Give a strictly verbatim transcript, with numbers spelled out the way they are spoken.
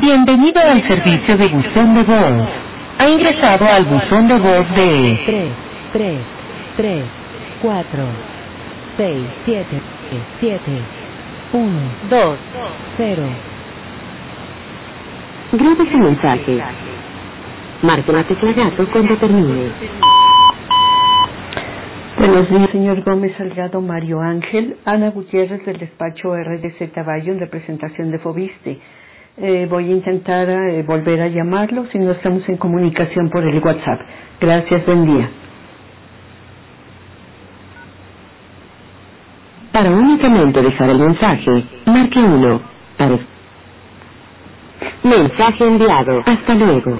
Bienvenido al servicio de buzón de voz. Ha ingresado al buzón de voz de tres, tres, tres, cuatro, seis, siete, siete, uno, dos, cero. Grabe su mensaje. Marque la tecla gato cuando termine. Buenos días, señor Gómez Salgado, Mario Ángel, Ana Gutiérrez del despacho R D Z Valle en representación de Fobiste. Eh, voy a intentar eh, volver a llamarlo si no estamos en comunicación por el WhatsApp. Gracias, buen día. Para únicamente dejar el mensaje, marque uno. Para... Mensaje enviado. Hasta luego.